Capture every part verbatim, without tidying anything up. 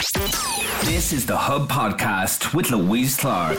This is the Hub Podcast with Louise Clark.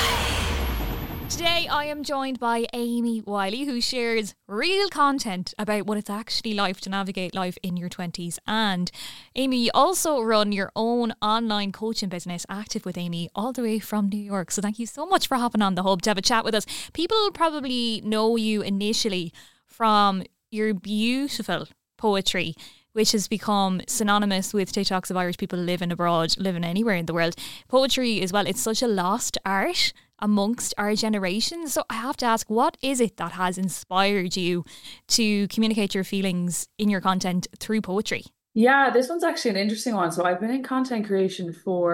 Today I am joined by Amy Wiley, who shares real content about what it's actually like to navigate life in your twenties. And Amy, you also run your own online coaching business, Active with Amy, all the way from New York. So thank you so much for hopping on the Hub to have a chat with us. People probably know you initially from your beautiful poetry, which has become synonymous with TikToks of Irish people living abroad, living anywhere in the world. Poetry as well, it's such a lost art amongst our generation. So I have to ask, what is it that has inspired you to communicate your feelings in your content through poetry? Yeah, this one's actually an interesting one. So I've been in content creation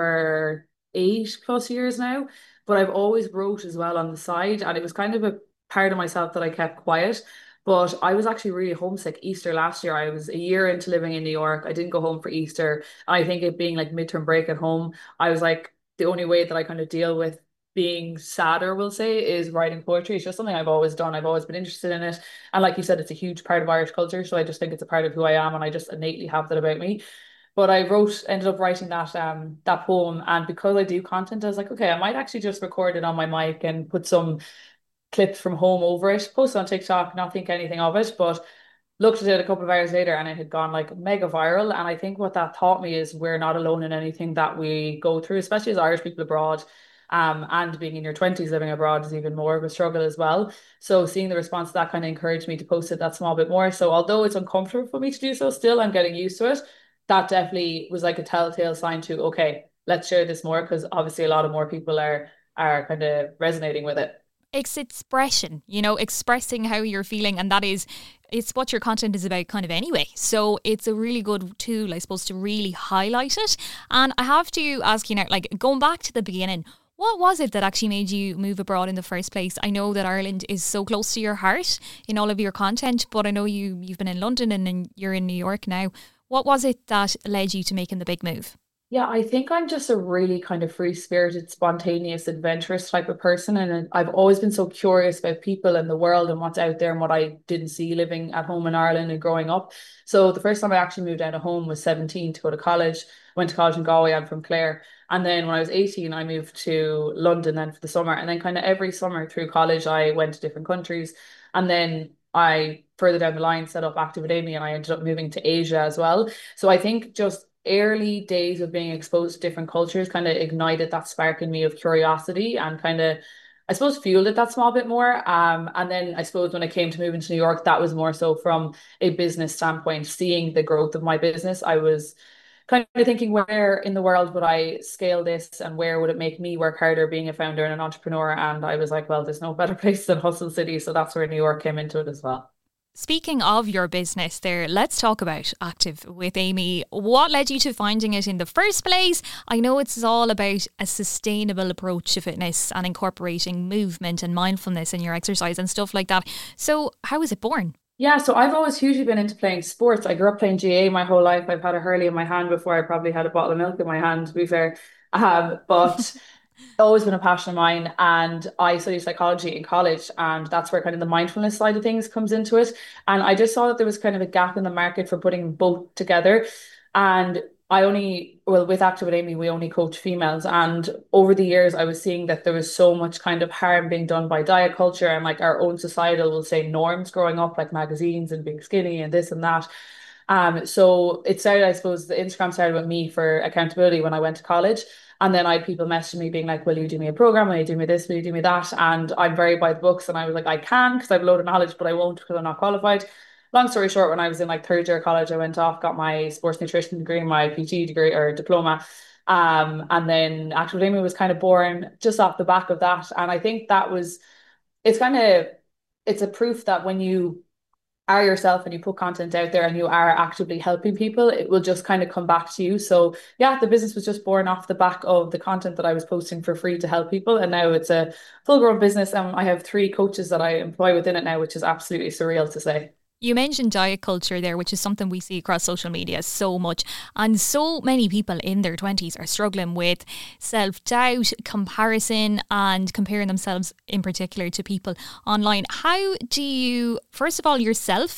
for eight plus years now, but I've always wrote as well on the side. And it was kind of a part of myself that I kept quiet. But I was actually really homesick Easter last year. I was a year into living in New York. I didn't go home for Easter. And I think it being like midterm break at home, I was like, the only way that I kind of deal with being sadder, we'll say, is writing poetry. It's just something I've always done. I've always been interested in it. And like you said, it's a huge part of Irish culture. So I just think it's a part of who I am. And I just innately have that about me. But I wrote, ended up writing that um that poem. And because I do content, I was like, okay, I might actually just record it on my mic and put some clips from home over it, post it on TikTok, not think anything of it. But looked at it a couple of hours later and it had gone like mega viral. And I think what that taught me is we're not alone in anything that we go through, especially as Irish people abroad. Um, and being in your twenties living abroad is even more of a struggle as well. So seeing the response to that kind of encouraged me to post it that small bit more. So although it's uncomfortable for me to do so, still I'm getting used to it. That definitely was like a telltale sign to, okay, let's share this more, because obviously a lot of more people are are kind of resonating with it. It's expression, you know, expressing how you're feeling, and that is, it's what your content is about kind of anyway. So it's a really good tool, I suppose, to really highlight it. And I have to ask you now, like going back to the beginning, what was it that actually made you move abroad in the first place? I know that Ireland is so close to your heart in all of your content, but I know you, you've been in London and then you're in New York now. What was it that led you to making the big move? Yeah, I think I'm just a really kind of free-spirited, spontaneous, adventurous type of person. And I've always been so curious about people and the world and what's out there and what I didn't see living at home in Ireland and growing up. So the first time I actually moved out of home was seventeen to go to college. Went to college in Galway. I'm from Clare. And then when I was eighteen, I moved to London then for the summer. And then kind of every summer through college, I went to different countries. And then I, further down the line, set up Active with Amy, and I ended up moving to Asia as well. So I think just early days of being exposed to different cultures kind of ignited that spark in me of curiosity and kind of, I suppose, fueled it that small bit more. Um, and then I suppose when it came to moving to New York, that was more so from a business standpoint, seeing the growth of my business. I was kind of thinking, where in the world would I scale this and where would it make me work harder being a founder and an entrepreneur? And I was like, well, there's no better place than Hustle City. So that's where New York came into it as well. Speaking of your business there, let's talk about Active with Amy. What led you to finding it in the first place? I know it's all about a sustainable approach to fitness and incorporating movement and mindfulness in your exercise and stuff like that. So how was it born? Yeah, so I've always hugely been into playing sports. I grew up playing G A A my whole life. I've had a hurley in my hand before I probably had a bottle of milk in my hand, to be fair. Um, but always been a passion of mine, and I studied psychology in college, and that's where kind of the mindfulness side of things comes into it. And I just saw that there was kind of a gap in the market for putting both together. And I only, well, with Active with Amy, we only coach females. And over the years, I was seeing that there was so much kind of harm being done by diet culture and like our own societal, we'll say, norms growing up, like magazines and being skinny and this and that. Um, so it started, I suppose, the Instagram started with me for accountability when I went to college. And then I had people messaging me being like, will you do me a program? Will you do me this? Will you do me that? And I'm very by the books. And I was like, I can, because I have a load of knowledge, but I won't because I'm not qualified. Long story short, when I was in like third year of college, I went off, got my sports nutrition degree, my P T degree or diploma. Um, and then Active with Amy was kind of born just off the back of that. And I think that was, it's kind of, it's a proof that when you are yourself and you put content out there and you are actively helping people, it will just kind of come back to you. So yeah, the business was just born off the back of the content that I was posting for free to help people. And now it's a full grown business. And I have three coaches that I employ within it now, which is absolutely surreal to say. You mentioned diet culture there, which is something we see across social media so much. And so many people in their twenties are struggling with self-doubt, comparison and comparing themselves in particular to people online. How do you, first of all, yourself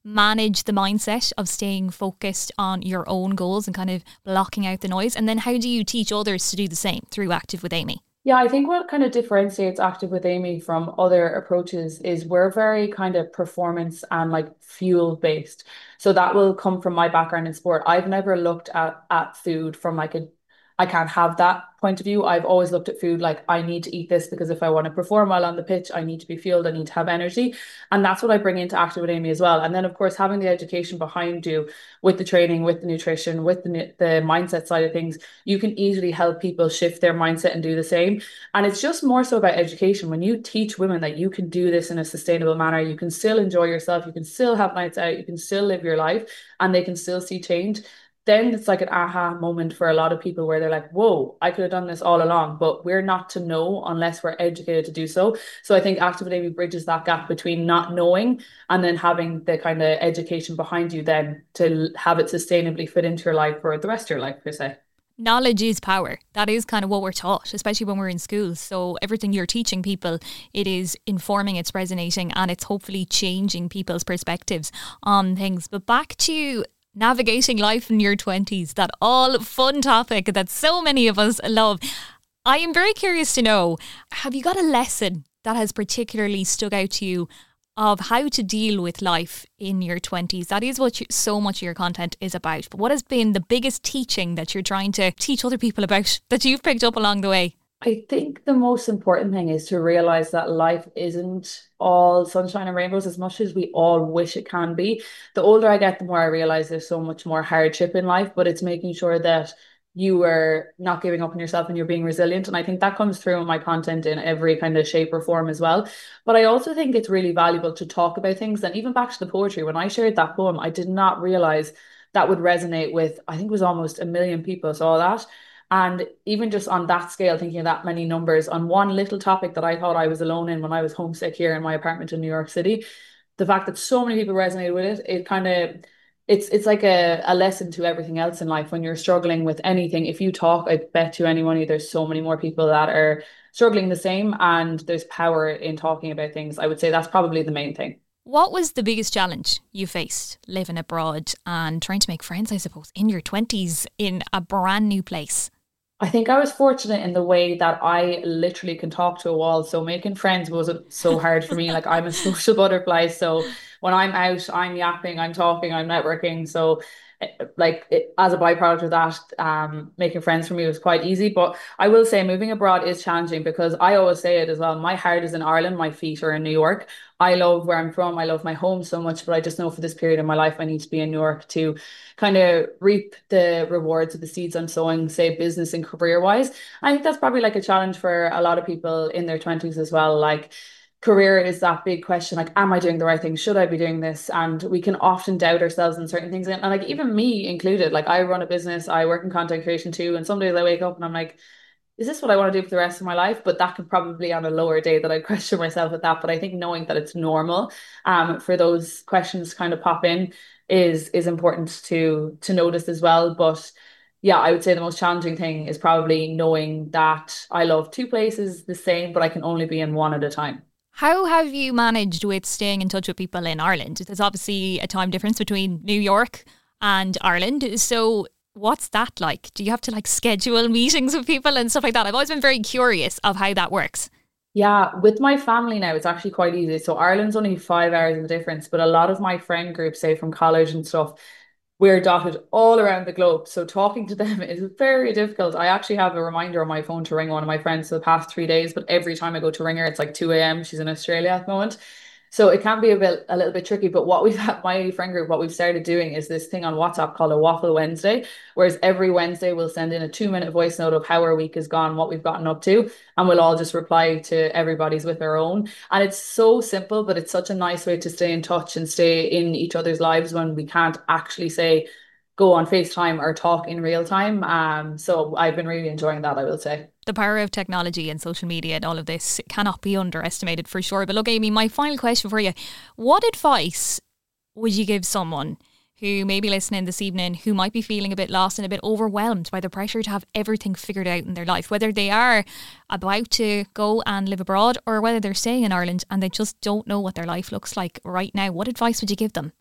manage the mindset of staying focused on your own goals and kind of blocking out the noise? And then how do you teach others to do the same through Active with Amy? Yeah, I think what kind of differentiates Active with Amy from other approaches is we're very kind of performance and like fuel based. So that will come from my background in sport. I've never looked at at food from like a I can't have that point of view. I've always looked at food like I need to eat this because if I want to perform well on the pitch, I need to be fueled, I need to have energy. And that's what I bring into Active with Amy as well. And then, of course, having the education behind you with the training, with the nutrition, with the, the mindset side of things, you can easily help people shift their mindset and do the same. And it's just more so about education. When you teach women that you can do this in a sustainable manner, you can still enjoy yourself, you can still have nights out, you can still live your life, and they can still see change, then it's like an aha moment for a lot of people where they're like, whoa, I could have done this all along, but we're not to know unless we're educated to do so. So I think Active with Amy bridges that gap between not knowing and then having the kind of education behind you then to have it sustainably fit into your life for the rest of your life, per se. Knowledge is power. That is kind of what we're taught, especially when we're in school. So everything you're teaching people, it is informing, it's resonating, and it's hopefully changing people's perspectives on things. But back to navigating life in your twenties, that all fun topic that so many of us love. I am very curious to know, have you got a lesson that has particularly stuck out to you of how to deal with life in your twenties? That is what you, so much of your content is about. But what has been the biggest teaching that you're trying to teach other people about that you've picked up along the way? I think the most important thing is to realize that life isn't all sunshine and rainbows as much as we all wish it can be. The older I get, the more I realize there's so much more hardship in life, but it's making sure that you are not giving up on yourself and you're being resilient. And I think that comes through in my content in every kind of shape or form as well. But I also think it's really valuable to talk about things. And even back to the poetry, when I shared that poem, I did not realize that would resonate with, I think it was almost a million people saw that. And even just on that scale, thinking of that many numbers on one little topic that I thought I was alone in when I was homesick here in my apartment in New York City, the fact that so many people resonated with it, it kind of, it's it's like a, a lesson to everything else in life. When you're struggling with anything, if you talk, I bet to anyone, there's so many more people that are struggling the same, and there's power in talking about things. I would say that's probably the main thing. What was the biggest challenge you faced living abroad and trying to make friends, I suppose, in your twenties in a brand new place? I think I was fortunate in the way that I literally can talk to a wall. So making friends wasn't so hard for me. Like I'm a social butterfly. So when I'm out, I'm yapping, I'm talking, I'm networking. So like it, as a byproduct of that, um, making friends for me was quite easy. But I will say moving abroad is challenging because I always say it as well. My heart is in Ireland, my feet are in New York. I love where I'm from. I love my home so much, but I just know for this period in my life, I need to be in New York to kind of reap the rewards of the seeds I'm sowing, say business and career wise. I think that's probably like a challenge for a lot of people in their twenties as well. Like career is that big question, like, am I doing the right thing? Should I be doing this? And we can often doubt ourselves in certain things. And, and like even me included, like I run a business, I work in content creation too. And some days I wake up and I'm like, is this what I want to do for the rest of my life? But that could probably on a lower day that I'd question myself with that. But I think knowing that it's normal um, for those questions to kind of pop in is is important to to notice as well. But yeah, I would say the most challenging thing is probably knowing that I love two places the same, but I can only be in one at a time. How have you managed with staying in touch with people in Ireland? There's obviously a time difference between New York and Ireland. So what's that like? Do you have to like schedule meetings with people and stuff like that? I've always been very curious of how that works. Yeah, with my family now, it's actually quite easy. So Ireland's only five hours of the difference, but a lot of my friend groups, say from college and stuff, we're dotted all around the globe. So talking to them is very difficult. I actually have a reminder on my phone to ring one of my friends for the past three days, but every time I go to ring her, it's like two a.m. She's in Australia at the moment. So it can be a bit, a little bit tricky, but what we've had, my friend group, what we've started doing is this thing on WhatsApp called a Waffle Wednesday, whereas every Wednesday we'll send in a two minute voice note of how our week has gone, what we've gotten up to, and we'll all just reply to everybody's with our own. And it's so simple, but it's such a nice way to stay in touch and stay in each other's lives when we can't actually say, go on FaceTime or talk in real time. Um, so I've been really enjoying that, I will say. The power of technology and social media and all of this cannot be underestimated for sure. But look, Amy, my final question for you. What advice would you give someone who may be listening this evening who might be feeling a bit lost and a bit overwhelmed by the pressure to have everything figured out in their life, whether they are about to go and live abroad or whether they're staying in Ireland and they just don't know what their life looks like right now? What advice would you give them?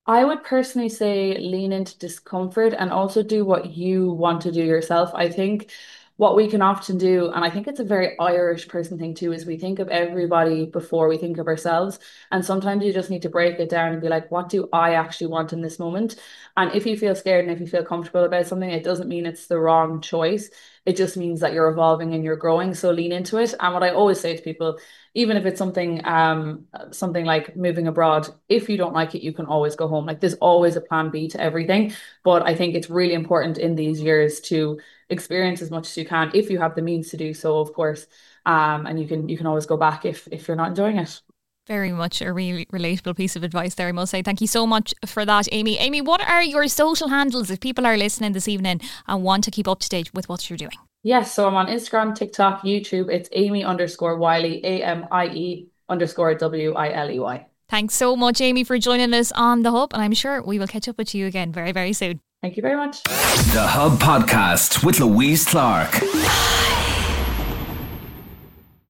I would personally say lean into discomfort and also do what you want to do yourself. I think what we can often do, and I think it's a very Irish person thing too, is we think of everybody before we think of ourselves. And sometimes you just need to break it down and be like, what do I actually want in this moment? And if you feel scared and if you feel comfortable about something, it doesn't mean it's the wrong choice. It just means that you're evolving and you're growing. So lean into it. And what I always say to people, even if it's something um something like moving abroad, if you don't like it, you can always go home. Like there's always a plan B to everything. But I think it's really important in these years to experience as much as you can if you have the means to do so, of course. Um, and you can you can always go back if if you're not enjoying it. Very much a really relatable piece of advice there, I must say. Thank you so much for that, Amy. Amy, what are your social handles if people are listening this evening and want to keep up to date with what you're doing? Yes, so I'm on Instagram, TikTok, YouTube. It's Amy underscore Wiley, A M I E underscore W I L E Y. Thanks so much, Amy, for joining us on The Hub. And I'm sure we will catch up with you again very, very soon. Thank you very much. The Hub Podcast with Louise Clark.